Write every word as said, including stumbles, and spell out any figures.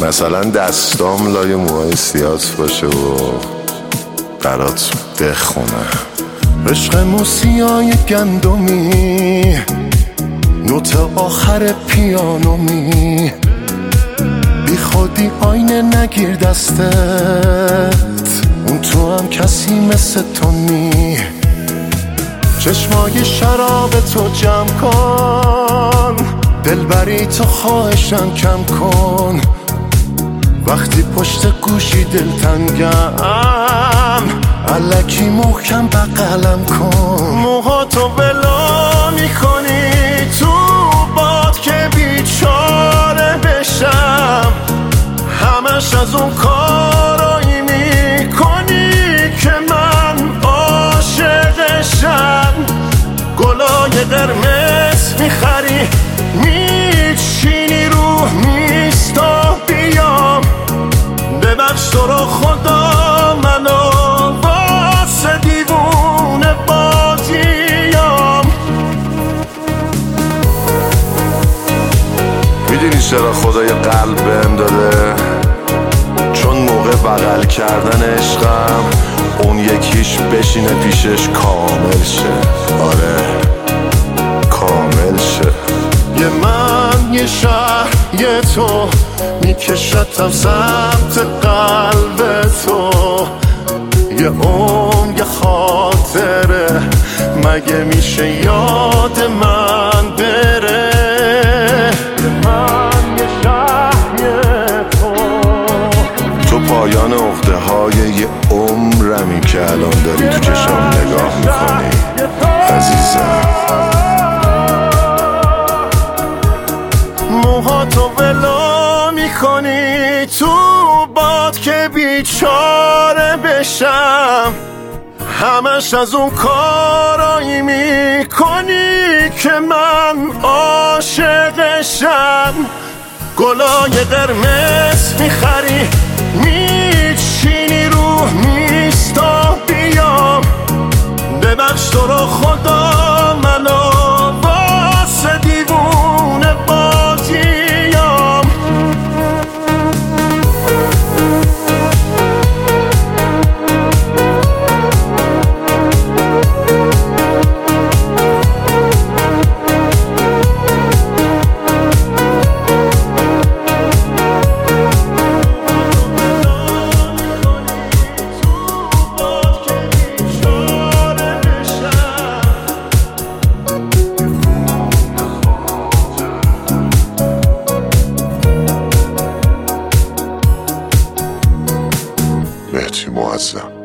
مثلا دستام لای موهای سیاس باشه و برات بخونه عشق موسیای گندمی نوت آخر پیانومی بی خودی آینه نگیر دستت اون تو هم کسی مثل تو نی چشمای شراب تو جمع کن دلبری تو خواهشم کم کن وقتی پشت گوشی دلتنگم الکی محکم بغلم کن موهاتو بلا میکنی تو باد که بیچاره بشم همش از اون کارایی میکنی که من عاشقشم گلای قرمز میخری میچینی رو میستا بیام ببخش تو رو خدا منو واسه دیوونه بازیام میدونی چرا خدا یه قلب بهم داده؟ چون موقع بغل کردن عشقم اون یکیش بشینه پیشش کامل شه آره کامل شه یه من یه شهر یه تو میکشتم سمت قلب تو یه اون یه خاطره مگه میشه یاد من بره یه من یه شهر یه تو تو پایان عقده های یه عمرمی که الان داری تو چشام نگاه میکنی عزیزم موهاتو ولو میکنی تو باد که بیچاره بشم همش از اون کارایی میکنی که من عاشقشم گلای قرمز میخری میچینی رو میستا بیام ببخش تو رو خدا منو واسه دیوونه بازیام مهدی معظم